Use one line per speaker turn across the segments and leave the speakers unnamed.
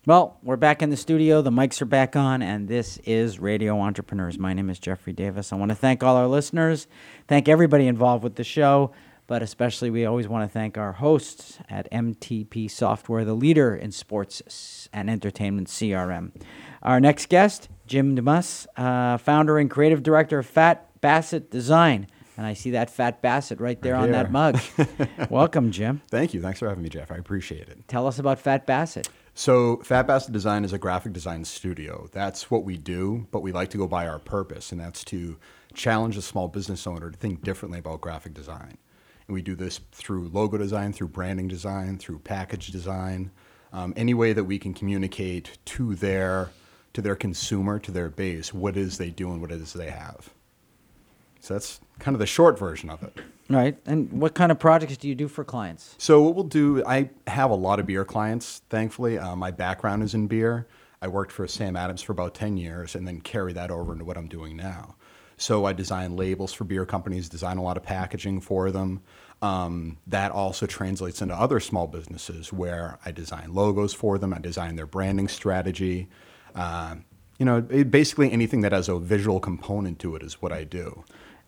Well, we're back in the studio. The mics are back on, and this is Radio Entrepreneurs. My name is Jeffrey Davis. I want to thank all our listeners, thank everybody involved with the show, but especially we always want to thank our hosts at MTP Software, the leader in sports and entertainment CRM. Our next guest, Jim Dumas, founder and creative director of Fat Bassett Design. And I see that Fat Bassett right there on that mug. Welcome, Jim.
Thank you. Thanks for having me, Jeff. I appreciate it.
Tell us about Fat Bassett.
So Fat Bassett Design is a graphic design studio. That's what we do, but we like to go by our purpose, and that's to challenge a small business owner to think differently about graphic design. And we do this through logo design, through branding design, through package design, any way that we can communicate to their consumer, to their base, what it is they do and what it is they have. So that's kind of the short version of it.
Right. And what kind of projects do you do for clients?
So what we'll do, I have a lot of beer clients, thankfully. My background is in beer. I worked for Sam Adams for about 10 years and then carry that over into what I'm doing now. So I design labels for beer companies, design a lot of packaging for them. That also translates into other small businesses where I design logos for them. I design their branding strategy. Basically anything that has a visual component to it is what I do.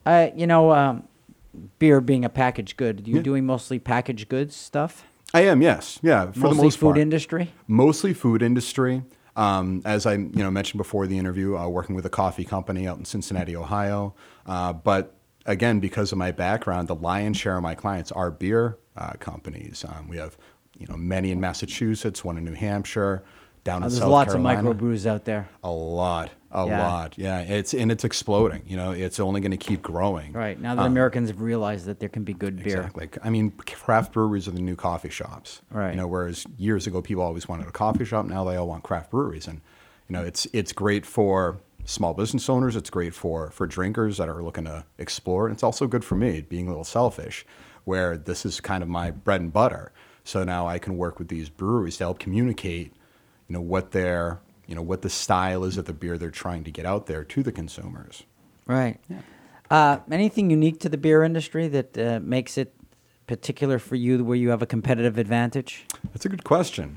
Beer being a packaged good, you doing mostly packaged goods stuff?
I am, yes. Yeah, for the most part.
Food industry?
Mostly food industry. As I mentioned before the interview, working with a coffee company out in Cincinnati, Ohio. But again, because of my background, the lion's share of my clients are beer companies. We have many in Massachusetts, one in New Hampshire, down in South Carolina.
There's lots of microbrews out there.
A lot. Yeah, it's exploding. It's only going to keep growing.
Right. Now that Americans have realized that there can be good beer.
Exactly. I mean, craft breweries are the new coffee shops.
Right.
Whereas years ago people always wanted a coffee shop, now they all want craft breweries. And it's great for small business owners, it's great for drinkers that are looking to explore, and it's also good for me, being a little selfish, where this is kind of my bread and butter. So now I can work with these breweries to help communicate what the style is of the beer they're trying to get out there to the consumers.
Right. Yeah. Anything unique to the beer industry that makes it particular for you, where you have a competitive advantage? That's
a good question.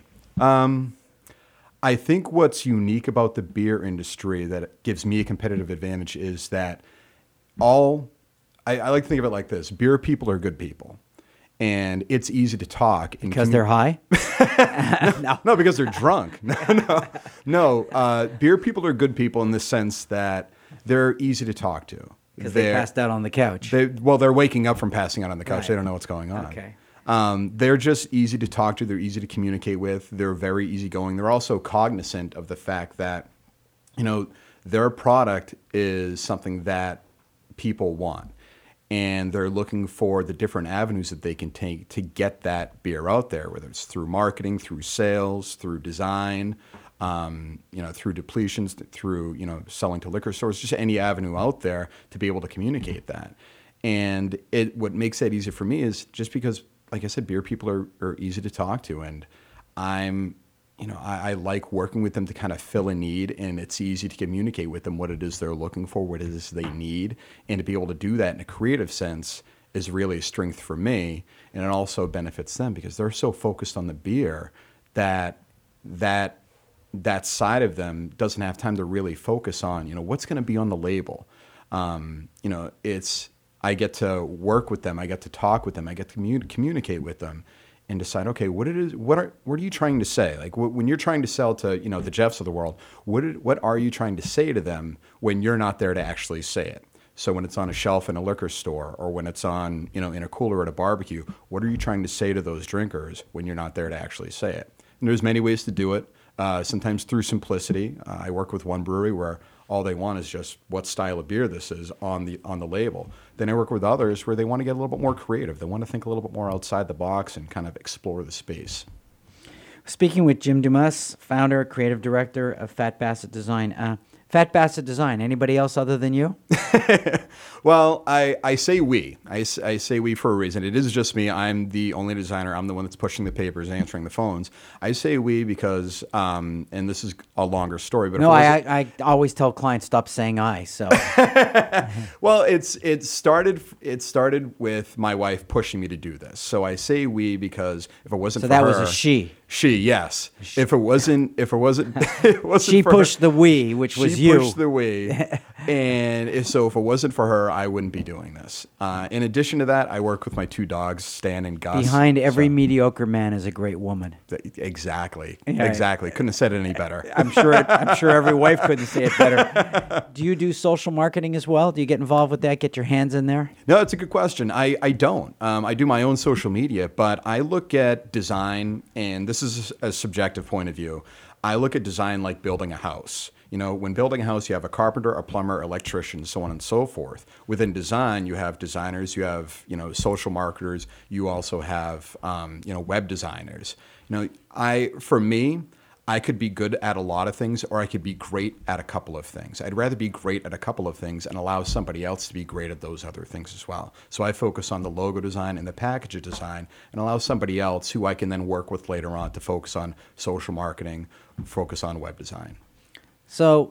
I think what's unique about the beer industry that gives me a competitive advantage is that I like to think of it like this: beer people are good people. And it's easy to talk.
Because they're high?
No, because they're drunk. No. Beer people are good people in the sense that they're easy to talk to.
Because they passed out on the couch.
They're waking up from passing out on the couch. Right. They don't know what's going on.
Okay.
They're just easy to talk to. They're easy to communicate with. They're very easygoing. They're also cognizant of the fact that, their product is something that people want. And they're looking for the different avenues that they can take to get that beer out there, whether it's through marketing, through sales, through design, through depletions, through, selling to liquor stores, just any avenue out there to be able to communicate that. And what makes that easy for me is just because, like I said, beer people are easy to talk to, and I like working with them to kind of fill a need, and it's easy to communicate with them what it is they're looking for, what it is they need, and to be able to do that in a creative sense is really a strength for me, and it also benefits them because they're so focused on the beer that side of them doesn't have time to really focus on, what's going to be on the label. I get to work with them, I get to talk with them, I get to communicate with them, and decide, okay, what are you trying to say? Like when you're trying to sell to, the Jeffs of the world, what are you trying to say to them when you're not there to actually say it? So when it's on a shelf in a liquor store, or when it's on, in a cooler at a barbecue, what are you trying to say to those drinkers when you're not there to actually say it? And there's many ways to do it. Sometimes through simplicity. I work with one brewery where all they want is just what style of beer this is on the label. Then I work with others where they want to get a little bit more creative. They want to think a little bit more outside the box and kind of explore the space.
Speaking with Jim Dumas, founder, creative director of Fat Bassett Design. Fat Bassett Design, anybody else other than you?
Well, I say we. I say we for a reason. It is just me. I'm the only designer. I'm the one that's pushing the papers, answering the phones. I say we because, and this is a longer story. But
no, I always tell clients, stop saying I. So,
well, it started with my wife pushing me to do this. So I say we because if it wasn't for her,
that was a she.
Yes. If it wasn't, it wasn't
She
for
pushed
her,
the we, which was
she
you.
pushed the we, and if it wasn't for her, I wouldn't be doing this. In addition to that, I work with my 2 dogs, Stan and Gus.
Behind every
so-
mediocre man is a great woman.
Exactly.
Yeah.
Exactly. Couldn't have said it any better.
I'm sure every wife couldn't say it better. Do you do social marketing as well? Do you get involved with that? Get your hands in there?
No, it's a good question. I don't. I do my own social media, but I look at design, and this is a subjective point of view. I look at design like building a house. You know, when building a house, you have a carpenter, a plumber, electrician, so on and so forth. Within design, you have designers, you have, social marketers, you also have, web designers. For me, I could be good at a lot of things, or I could be great at a couple of things. I'd rather be great at a couple of things and allow somebody else to be great at those other things as well. So I focus on the logo design and the package design and allow somebody else who I can then work with later on to focus on social marketing, focus on web design.
So,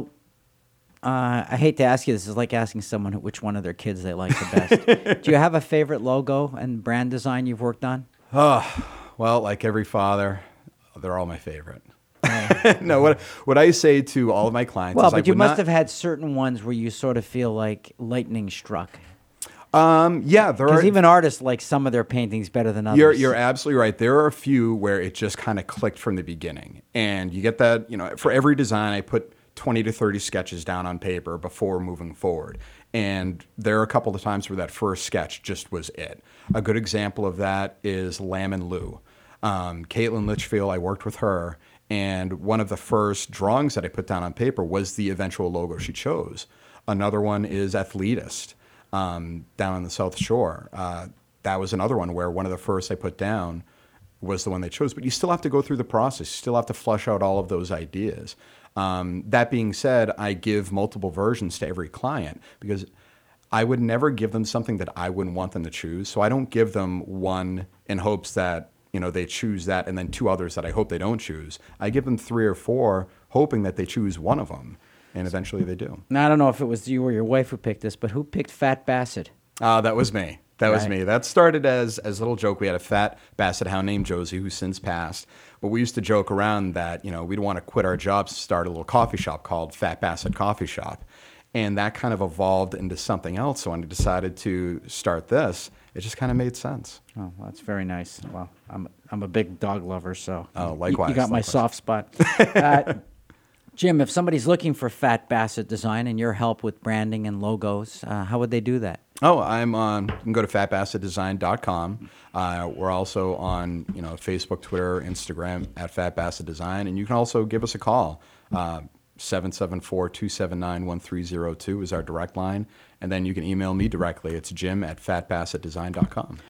I hate to ask you this. It's like asking someone which one of their kids they like the best. Do you have a favorite logo and brand design you've worked on?
Well, like every father, they're all my favorite. No, what I say to all of my clients
Well,
is
but you must have had certain ones where you sort of feel like lightning struck.
Yeah, there are.
Because even artists like some of their paintings better than others.
You're absolutely right. There are a few where it just kind of clicked from the beginning. And you get that, for every design, I put 20 to 30 sketches down on paper before moving forward. And there are a couple of times where that first sketch just was it. A good example of that is Lamb and Lou. Caitlin Litchfield, I worked with her, and one of the first drawings that I put down on paper was the eventual logo she chose. Another one is Athletist, down on the South Shore. That was another one where one of the first I put down was the one they chose. But you still have to go through the process. You still have to flesh out all of those ideas. That being said, I give multiple versions to every client because I would never give them something that I wouldn't want them to choose. So I don't give them one in hopes that they choose that, and then 2 others that I hope they don't choose. I give them 3 or 4, hoping that they choose one of them, and eventually they do.
Now, I don't know if it was you or your wife who picked this, but who picked Fat Basset?
That was me. That was me. That started as a little joke. We had a fat Basset hound named Josie, who's since passed. But we used to joke around that, we'd want to quit our jobs to start a little coffee shop called Fat Basset Coffee Shop. And that kind of evolved into something else. So when I decided to start this, it just kind of made sense.
Oh, well, that's very nice. Well, I'm a big dog lover, so
likewise.
You got my soft spot. Jim, if somebody's looking for Fat Basset Design and your help with branding and logos, how would they do that?
Oh, you can go to fatbassetdesign.com. We're also on Facebook, Twitter, Instagram at Fat Basset Design, and you can also give us a call. 774-279-1302 is our direct line. And then you can email me directly. It's jim@fatbassetdesign.com.